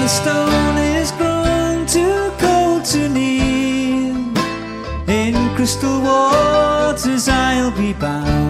the stone is grown too cold to kneel, in crystal waters I'll be bound.